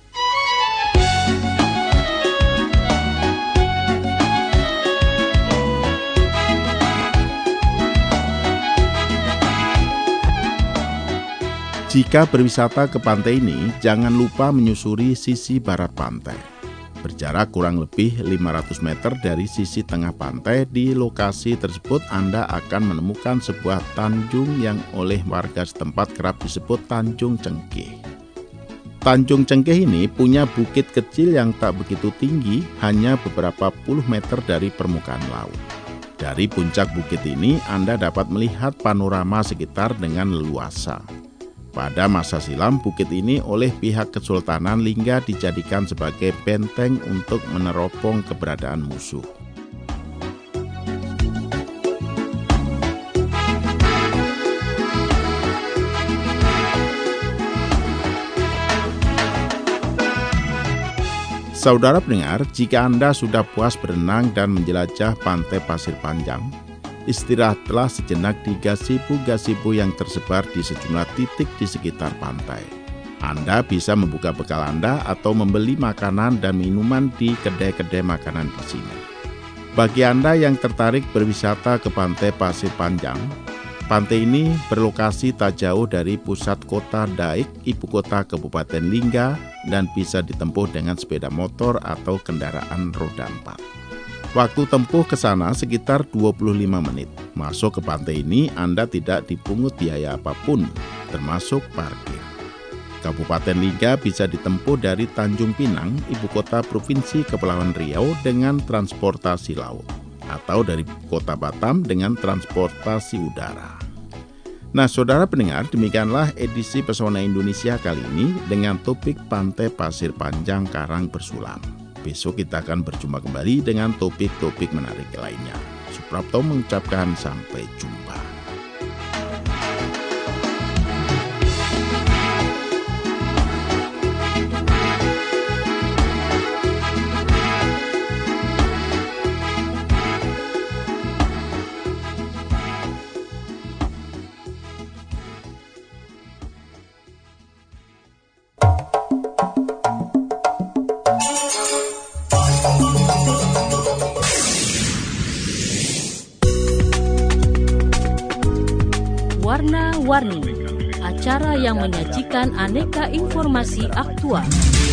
Jika berwisata ke pantai ini, jangan lupa menyusuri sisi barat pantai. Berjarak kurang lebih lima ratus meter dari sisi tengah pantai, di lokasi tersebut Anda akan menemukan sebuah tanjung yang oleh warga setempat kerap disebut Tanjung Cengkeh. Tanjung Cengkeh ini punya bukit kecil yang tak begitu tinggi, hanya beberapa puluh meter dari permukaan laut. Dari puncak bukit ini, Anda dapat melihat panorama sekitar dengan leluasa. Pada masa silam, bukit ini oleh pihak Kesultanan Lingga dijadikan sebagai benteng untuk meneropong keberadaan musuh. Saudara pendengar, jika Anda sudah puas berenang dan menjelajah Pantai Pasir Panjang, istirahatlah sejenak di gazebo-gazebo yang tersebar di sejumlah titik di sekitar pantai. Anda bisa membuka bekal Anda atau membeli makanan dan minuman di kedai-kedai makanan di sini. Bagi Anda yang tertarik berwisata ke Pantai Pasir Panjang, pantai ini berlokasi tak jauh dari pusat kota Daik, ibu kota Kabupaten Lingga, dan bisa ditempuh dengan sepeda motor atau kendaraan roda empat. Waktu tempuh ke sana sekitar dua puluh lima menit. Masuk ke pantai ini Anda tidak dipungut biaya apapun, termasuk parkir. Kabupaten Lingga bisa ditempuh dari Tanjung Pinang, ibu kota Provinsi Kepulauan Riau, dengan transportasi laut, atau dari kota Batam dengan transportasi udara. Nah, saudara pendengar, demikianlah edisi Pesona Indonesia kali ini dengan topik Pantai Pasir Panjang Karang Bersulam. Besok kita akan berjumpa kembali dengan topik-topik menarik lainnya. Suprapto mengucapkan sampai jumpa. Warna-Warni, acara yang menyajikan aneka informasi aktual.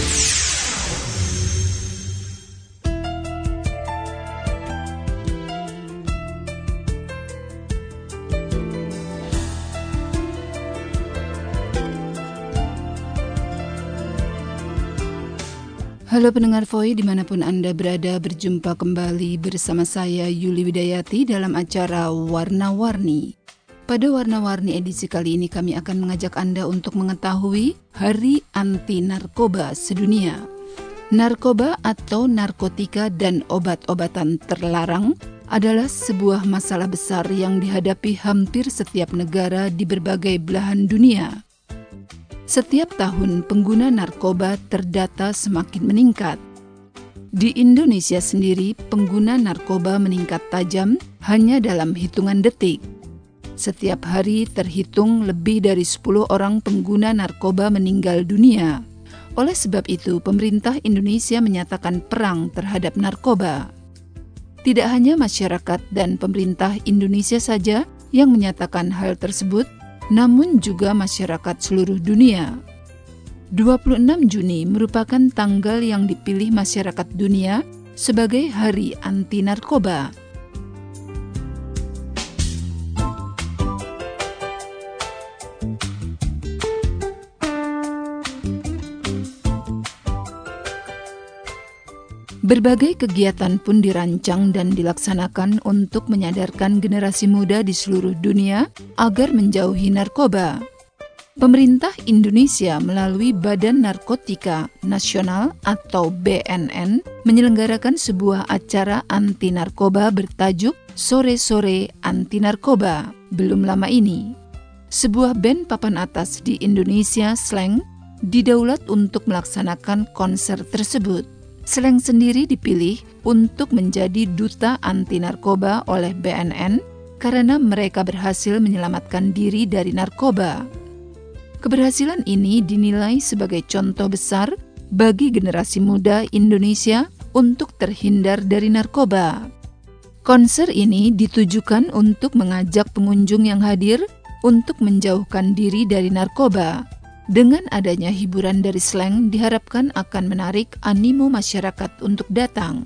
Halo pendengar V O I dimanapun Anda berada, berjumpa kembali bersama saya Yuli Widayati dalam acara Warna-Warni. Pada Warna-Warni edisi kali ini kami akan mengajak Anda untuk mengetahui Hari Anti Narkoba Sedunia. Narkoba atau narkotika dan obat-obatan terlarang adalah sebuah masalah besar yang dihadapi hampir setiap negara di berbagai belahan dunia. Setiap tahun pengguna narkoba terdata semakin meningkat. Di Indonesia sendiri, pengguna narkoba meningkat tajam hanya dalam hitungan detik. Setiap hari terhitung lebih dari sepuluh orang pengguna narkoba meninggal dunia. Oleh sebab itu, pemerintah Indonesia menyatakan perang terhadap narkoba. Tidak hanya masyarakat dan pemerintah Indonesia saja yang menyatakan hal tersebut, namun juga masyarakat seluruh dunia. dua puluh enam Juni merupakan tanggal yang dipilih masyarakat dunia sebagai Hari Anti Narkoba. Berbagai kegiatan pun dirancang dan dilaksanakan untuk menyadarkan generasi muda di seluruh dunia agar menjauhi narkoba. Pemerintah Indonesia melalui Badan Narkotika Nasional atau B N N menyelenggarakan sebuah acara anti narkoba bertajuk Sore-Sore Anti Narkoba. Belum lama ini, sebuah band papan atas di Indonesia, Slank, didaulat untuk melaksanakan konser tersebut. Slank sendiri dipilih untuk menjadi duta anti narkoba oleh B N N karena mereka berhasil menyelamatkan diri dari narkoba. Keberhasilan ini dinilai sebagai contoh besar bagi generasi muda Indonesia untuk terhindar dari narkoba. Konser ini ditujukan untuk mengajak pengunjung yang hadir untuk menjauhkan diri dari narkoba. Dengan adanya hiburan dari Slank diharapkan akan menarik animo masyarakat untuk datang.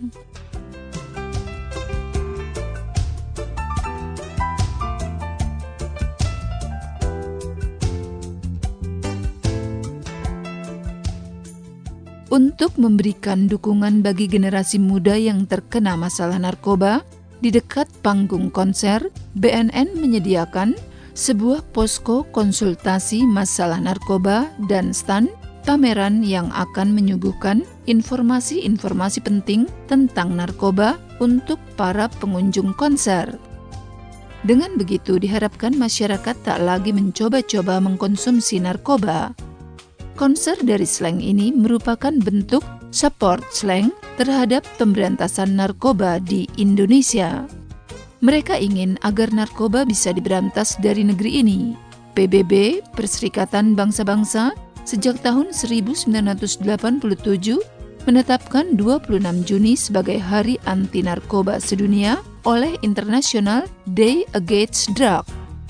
Untuk memberikan dukungan bagi generasi muda yang terkena masalah narkoba, di dekat panggung konser, B N N menyediakan sebuah posko konsultasi masalah narkoba dan stand pameran yang akan menyuguhkan informasi-informasi penting tentang narkoba untuk para pengunjung konser. Dengan begitu diharapkan masyarakat tak lagi mencoba-coba mengkonsumsi narkoba. Konser dari Slank ini merupakan bentuk support Slank terhadap pemberantasan narkoba di Indonesia. Mereka ingin agar narkoba bisa diberantas dari negeri ini. P B B, Perserikatan Bangsa-Bangsa, sejak tahun seribu sembilan ratus delapan puluh tujuh menetapkan dua puluh enam Juni sebagai Hari Anti Narkoba Sedunia oleh International Day Against Drug.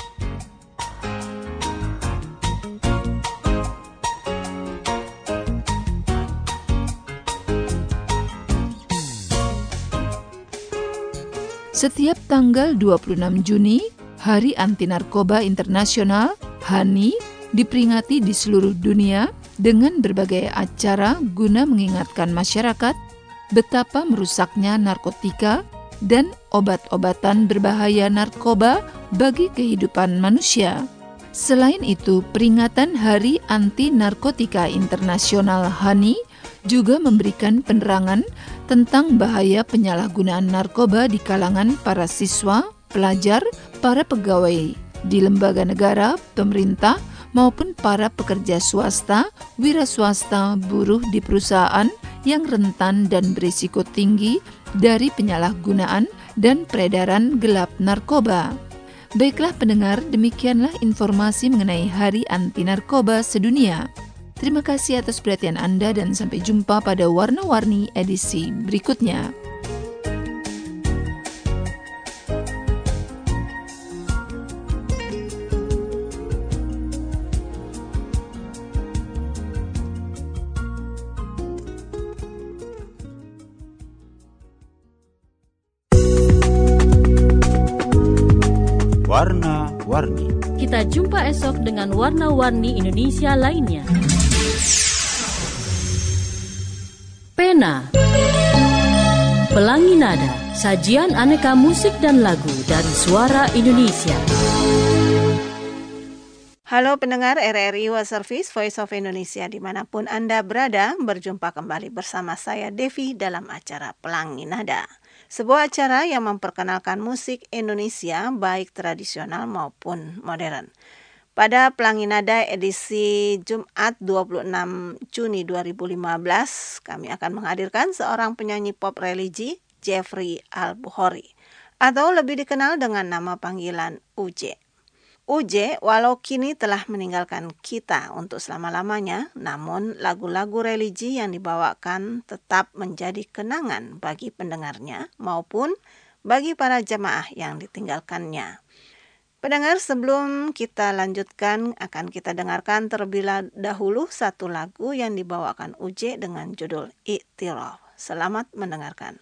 Setiap tanggal dua puluh enam Juni, Hari Anti Narkoba Internasional (H A N I) diperingati di seluruh dunia dengan berbagai acara guna mengingatkan masyarakat betapa merusaknya narkotika dan obat-obatan berbahaya narkoba bagi kehidupan manusia. Selain itu, peringatan Hari Anti Narkotika Internasional (H A N I) juga memberikan penerangan tentang bahaya penyalahgunaan narkoba di kalangan para siswa, pelajar, para pegawai di lembaga negara, pemerintah, maupun para pekerja swasta, wira swasta, buruh di perusahaan yang rentan dan berisiko tinggi dari penyalahgunaan dan peredaran gelap narkoba. Baiklah pendengar, demikianlah informasi mengenai Hari Anti Narkoba Sedunia. Terima kasih atas perhatian Anda dan sampai jumpa pada Warna-Warni edisi berikutnya. Warna-Warni. Kita jumpa esok dengan Warna-Warni Indonesia lainnya. Pena, Pelangi Nada, sajian aneka musik dan lagu dari suara Indonesia. Halo pendengar R R I World Service Voice of Indonesia dimanapun Anda berada, berjumpa kembali bersama saya Devi dalam acara Pelangi Nada. Sebuah acara yang memperkenalkan musik Indonesia baik tradisional maupun modern. Pada Pelangi Nada edisi Jumat dua puluh enam Juni dua ribu lima belas, kami akan menghadirkan seorang penyanyi pop religi, Jeffrey Al-Bukhari, atau lebih dikenal dengan nama panggilan U J. U J walau kini telah meninggalkan kita untuk selama-lamanya, namun lagu-lagu religi yang dibawakan tetap menjadi kenangan bagi pendengarnya maupun bagi para jemaah yang ditinggalkannya. Pendengar, sebelum kita lanjutkan, akan kita dengarkan terlebih dahulu satu lagu yang dibawakan U J dengan judul Iktiraf. Selamat mendengarkan.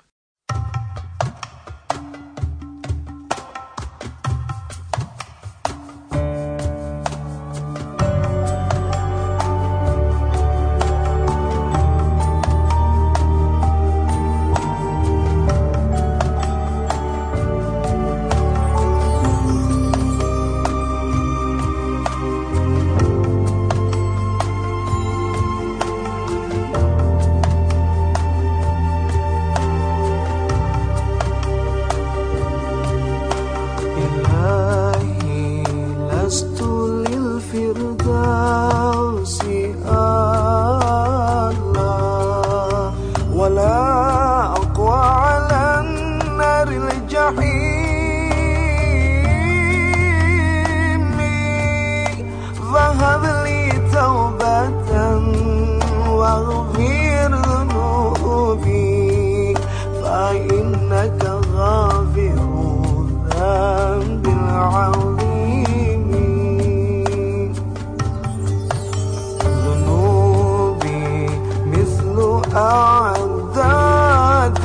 أعداد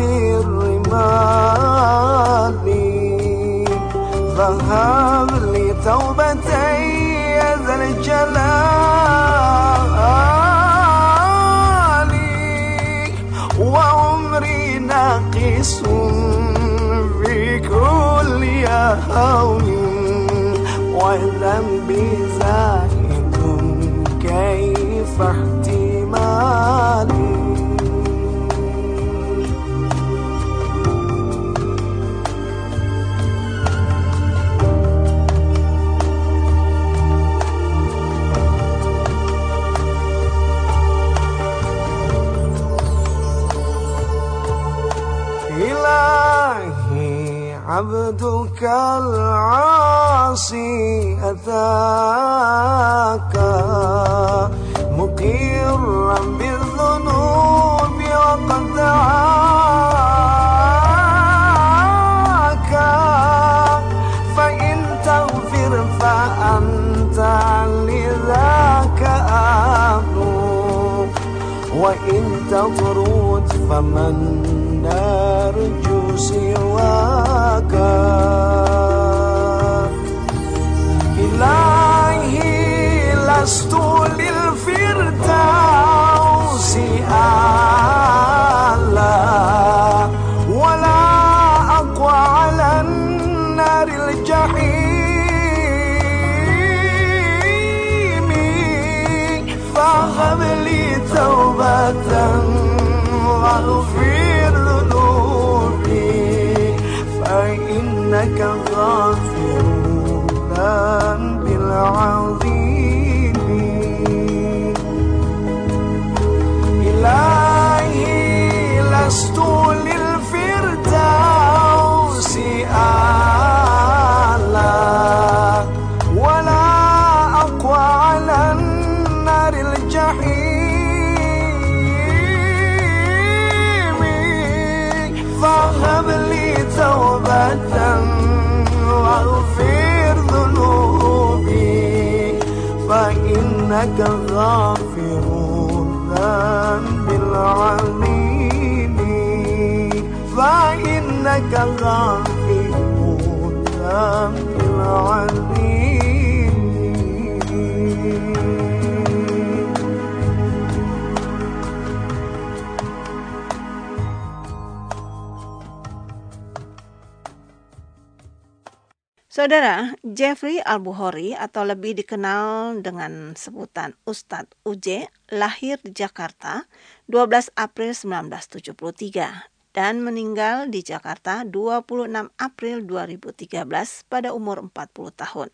الرمال فهب لي توبتي يا ذا الجلال وعمري ناقص في كل يوم وذنبي زائد كيف احتمالي عبدك العاصي أتاك مقرا بالذنوب وقد دعاك فإن تغفر فأنت لذاك أهل وإن تطرد فمن نرجو سواك إلهي لست للفردوس أعلى ولا أقوى على النار الجحيم فهب لي توبة واغفر ذنوبي فإنك غافر الذنب العظيم إلهي لست للفردوس أعلى ولا أقوى على النار الجحيم فهب لي توبة واغفر ذنوبي فإنك غافر الذنب العظيم فإنك غافر الذنب العظيم. Saudara, Jeffrey Al-Bukhari atau lebih dikenal dengan sebutan Ustadz U J lahir di Jakarta dua belas April seribu sembilan ratus tujuh puluh tiga dan meninggal di Jakarta dua puluh enam April dua ribu tiga belas pada umur empat puluh tahun.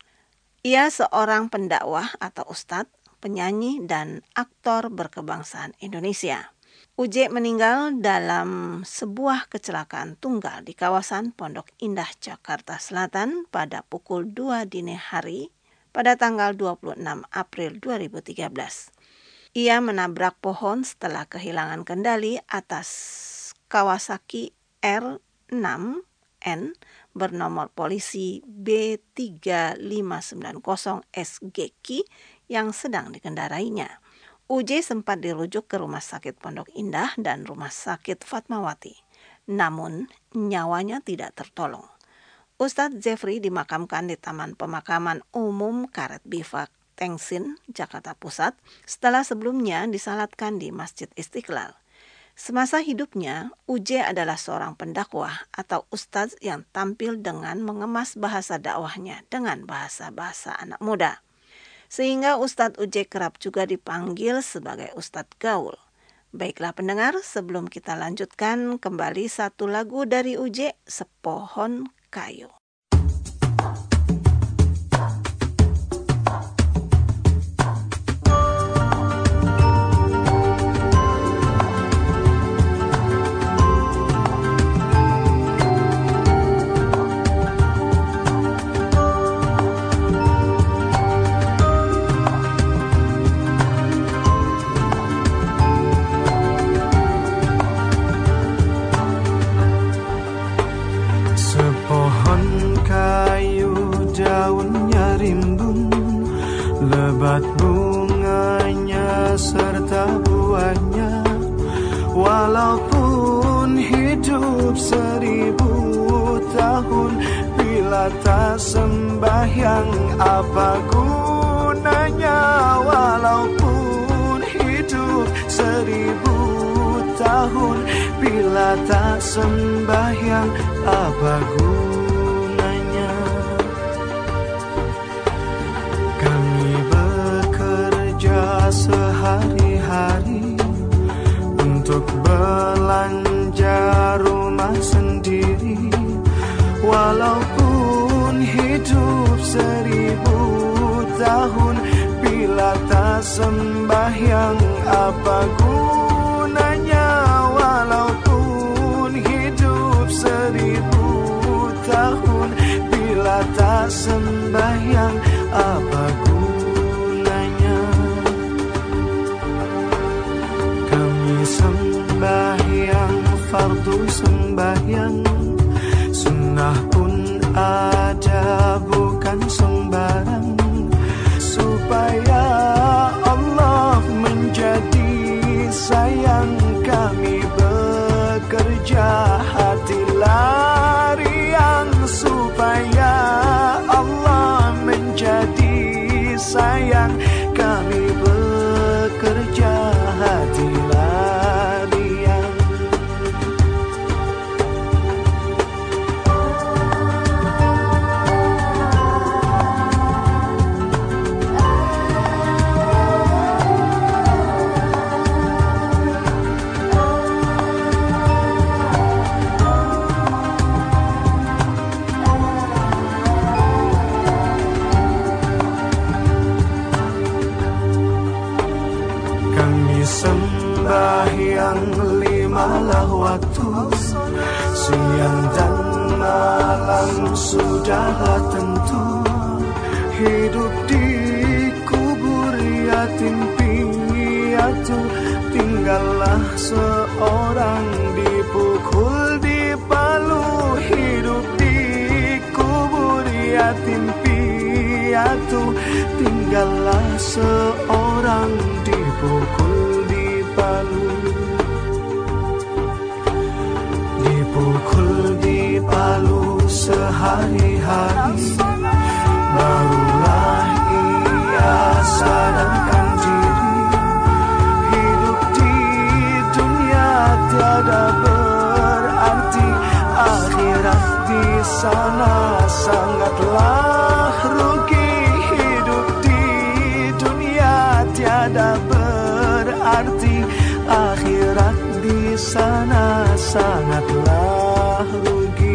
Ia seorang pendakwah atau ustadz, penyanyi, dan aktor berkebangsaan Indonesia. U J meninggal dalam sebuah kecelakaan tunggal di kawasan Pondok Indah, Jakarta Selatan pada pukul dua dini hari pada tanggal dua puluh enam April dua ribu tiga belas. Ia menabrak pohon setelah kehilangan kendali atas Kawasaki R enam N bernomor polisi B tiga lima sembilan nol S G K yang sedang dikendarainya. U J sempat dirujuk ke Rumah Sakit Pondok Indah dan Rumah Sakit Fatmawati, namun nyawanya tidak tertolong. Ustadz Jeffrey dimakamkan di Taman Pemakaman Umum Karet Bifak, Tengsin, Jakarta Pusat, setelah sebelumnya disalatkan di Masjid Istiqlal. Semasa hidupnya, U J adalah seorang pendakwah atau ustadz yang tampil dengan mengemas bahasa dakwahnya dengan bahasa-bahasa anak muda. Sehingga Ustadz U J kerap juga dipanggil sebagai Ustadz Gaul. Baiklah pendengar, sebelum kita lanjutkan kembali satu lagu dari U J, Sepohon Kayu. Lebat bunganya serta buahnya Walaupun hidup seribu tahun, bila tak sembahyang apa gunanya? Walaupun hidup seribu tahun, bila tak sembahyang apa gunanya? Kami bekerja sehari-hari untuk belanja rumah sendiri. Walaupun hidup seribu tahun, bila tak sembahyang apa gunanya? Walaupun hidup seribu tahun, bila tak sembahyang apa gunanya? Kami sembahyang fardu sembahyang, sunnah pun ada bukan sembarang, supaya Allah menjadi sayang. Kami bekerja hati lariang, supaya Allah menjadi sayang. Kami bekerja hati lariang. Sembahyang limalah waktu, siang dan malam sudahlah tentu. Hidup di kubur yatim piatu, tinggallah seorang dipukul di palu. Hidup di kubur yatim piatu, tinggallah seorang dipukul dipukul di palu sehari-hari, barulah ia sadarkan diri. Hidup di dunia tiada berarti, akhirat di sana sangatlah rugi. Hidup di dunia tiada berarti, akhirat di sana sangatlah rugi.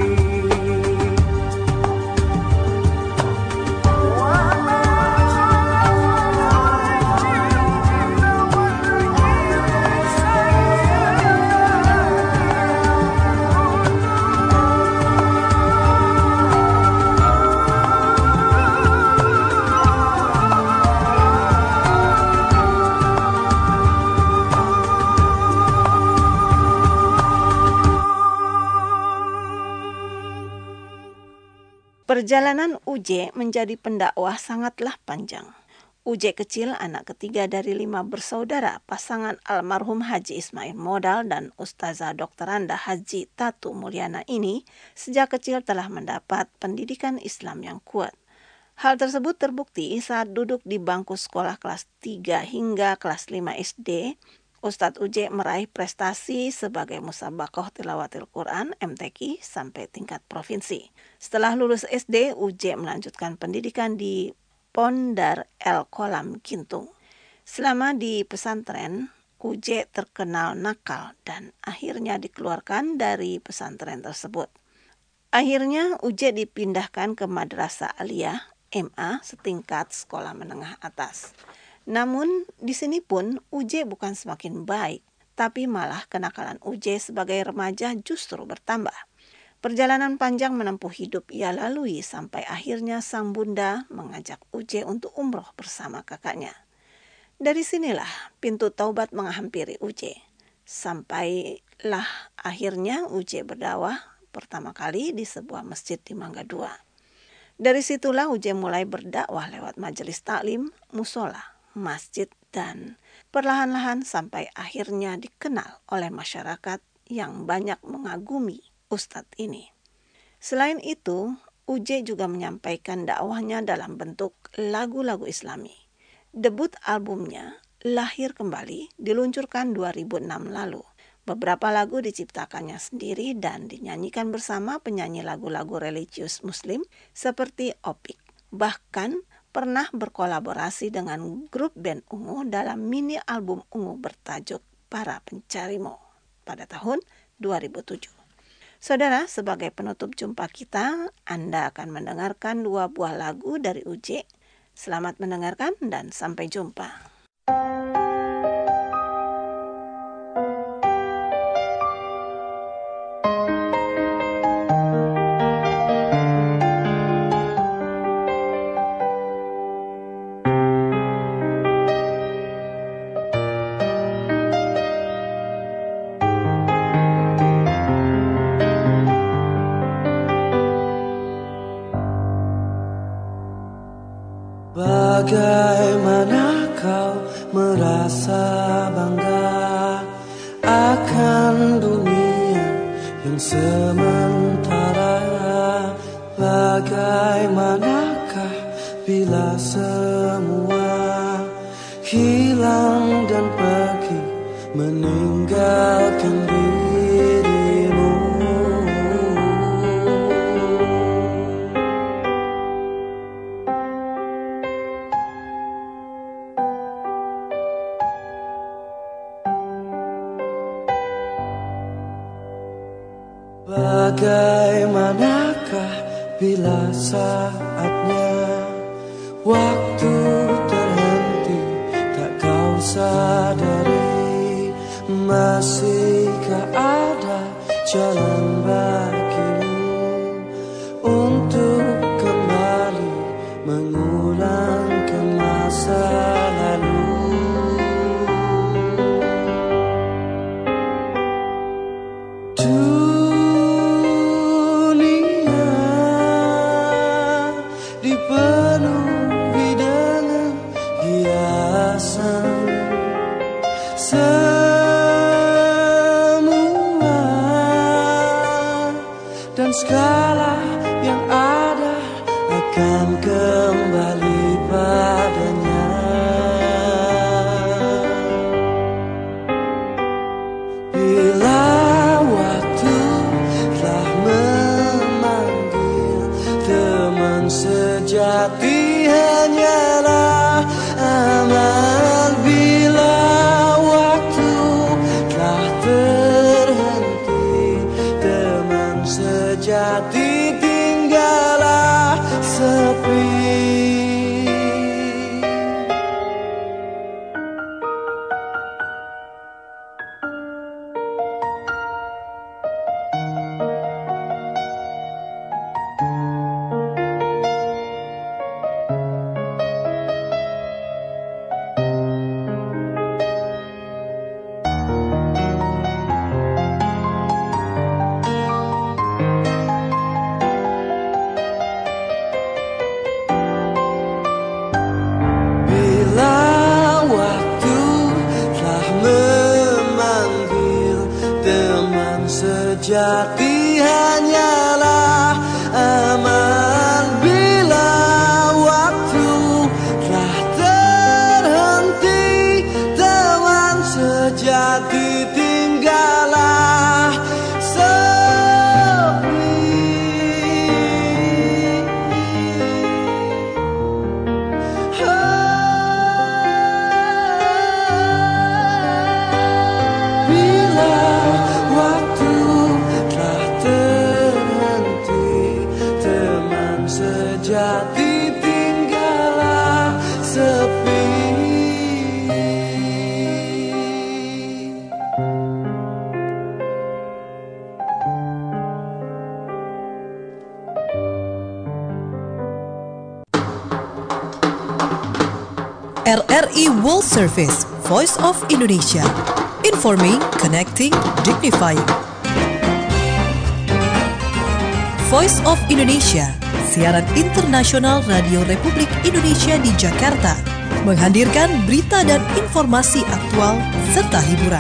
Perjalanan U J menjadi pendakwah sangatlah panjang. U J kecil, anak ketiga dari lima bersaudara, pasangan almarhum Haji Ismail Modal dan Ustazah Dokteranda Haji Tatu Mulyana ini sejak kecil telah mendapat pendidikan Islam yang kuat. Hal tersebut terbukti saat duduk di bangku sekolah kelas tiga hingga kelas lima S D, Ustadz U J meraih prestasi sebagai musabaqah tilawatil Quran M T Q sampai tingkat provinsi. Setelah lulus S D, U J melanjutkan pendidikan di Pondar El Kolam Gintung. Selama di pesantren, U J terkenal nakal dan akhirnya dikeluarkan dari pesantren tersebut. Akhirnya U J dipindahkan ke Madrasah Aliyah M A setingkat sekolah menengah atas. Namun di sini pun U J bukan semakin baik, tapi malah kenakalan U J sebagai remaja justru bertambah. Perjalanan panjang menempuh hidup ia lalui sampai akhirnya sang bunda mengajak U J untuk umroh bersama kakaknya. Dari sinilah pintu taubat menghampiri U J. Sampailah akhirnya U J berdakwah pertama kali di sebuah masjid di Mangga Dua. Dari situlah U J mulai berdakwah lewat majelis taklim, musola, masjid, dan perlahan-lahan sampai akhirnya dikenal oleh masyarakat yang banyak mengagumi ustadz ini. Selain itu, U J juga menyampaikan dakwahnya dalam bentuk lagu-lagu Islami. Debut albumnya, Lahir Kembali, diluncurkan dua ribu enam lalu. Beberapa lagu diciptakannya sendiri dan dinyanyikan bersama penyanyi lagu-lagu religius Muslim seperti Opik. Bahkan pernah berkolaborasi dengan grup band Ungu dalam mini album Ungu bertajuk Para Pencari Mo pada tahun dua ribu tujuh. Saudara, sebagai penutup jumpa kita, Anda akan mendengarkan dua buah lagu dari U J. Selamat mendengarkan dan sampai jumpa. Bagaimana kau merasa bangga akan dunia yang sementara? Bagaimanakah bila semua hilang dan pergi meninggalkan dirimu? Bagaimanakah bila saatnya waktu terhenti, tak kau sadari, masihkah ada jalan bagimu untuk kembali mengulang ke masa lalu? Segala yang ada akan kembali padanya. Bila waktu telah memanggil, teman sejati hanyalah amal. Bila waktu telah terhenti, teman sejati tinggallah sepi. Sejati hanyalah amal. Bila waktu telah terhenti, teman sejati tinggallah sepi. Bila waktu sejati tinggallah sepi. R R I World Service, Voice of Indonesia. Informing, connecting, dignifying. Voice of Indonesia, siaran internasional Radio Republik Indonesia di Jakarta. menghadirkan berita dan informasi aktual serta hiburan.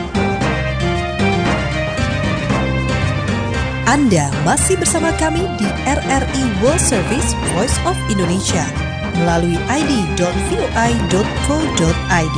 Anda masih bersama kami di R R I World Service Voice of Indonesia melalui i d dot v o i dot co dot i d.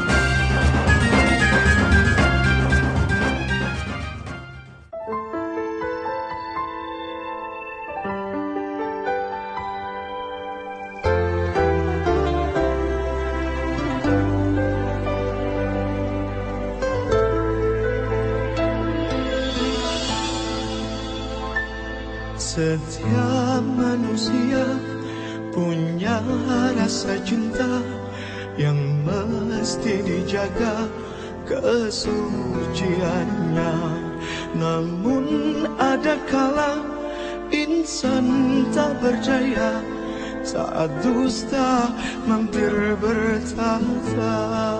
Setiap manusia punya rasa cinta yang mesti dijaga kesuciannya. Namun ada kala insan tak berdaya saat dusta mampir bertata.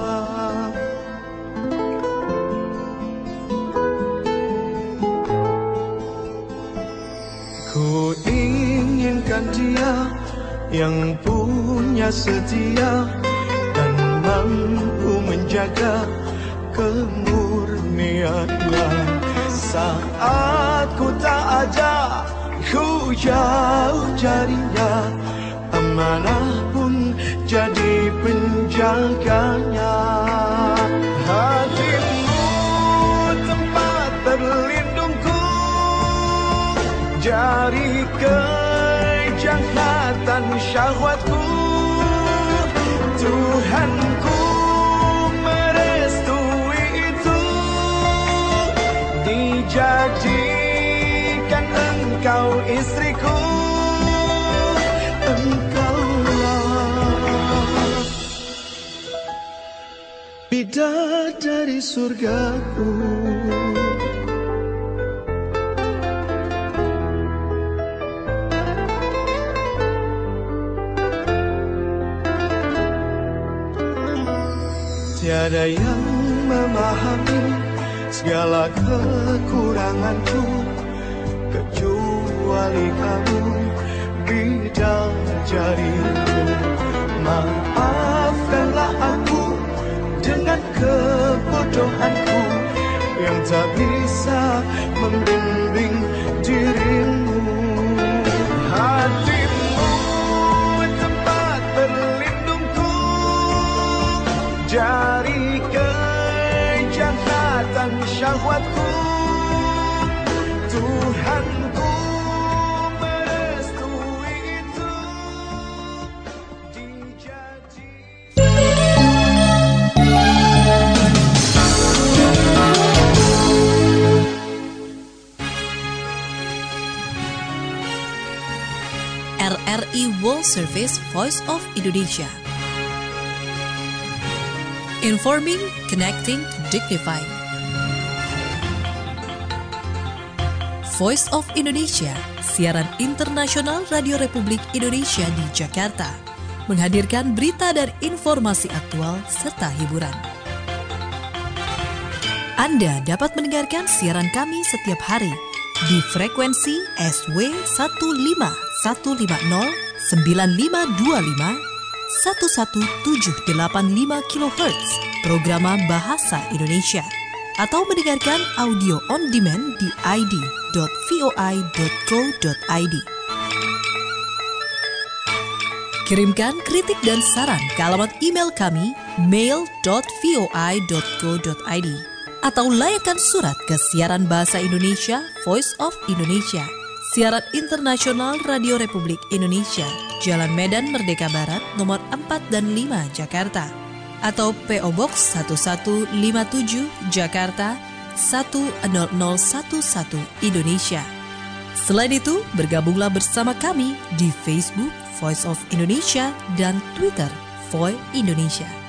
Ku inginkan dia yang punya setia dan mampu menjaga kemurniannya. Saat ku tak ada, ku jauh carinya, amanah pun jadi penjaganya. Hatimu tempat berlindungku dari kejahatan syahwatku. Tuhanku merestui itu, dijadikan engkau istriku. Engkaulah bidadari surgaku. Tiada yang memahami segala kekuranganku kecuali kamu, bidadariku. Maafkanlah aku dengan kebodohanku yang tak bisa membimbing dirimu. Hatimu tempat berlindungku dari kejahatan syahwatku. Tuhanku merestui itu, dijadi. R R I World Service Voice of Indonesia. Informing, connecting, dignifying. Voice of Indonesia, siaran internasional Radio Republik Indonesia di Jakarta, menghadirkan berita dan informasi aktual serta hiburan. Anda dapat mendengarkan siaran kami setiap hari di frekuensi S W satu lima satu lima nol sembilan lima dua lima satu satu tujuh delapan lima kilohertz programa Bahasa Indonesia, atau mendengarkan audio on demand di i d dot v o i dot co dot i d. Kirimkan kritik dan saran ke alamat email kami mail dot v o i dot co dot i d atau layakkan surat ke siaran Bahasa Indonesia Voice of Indonesia, siaran internasional Radio Republik Indonesia, Jalan Medan Merdeka Barat nomor empat dan lima Jakarta, atau P O Box satu satu lima tujuh Jakarta satu nol nol satu satu Indonesia. Selain itu, bergabunglah bersama kami di Facebook Voice of Indonesia dan Twitter Voice Indonesia.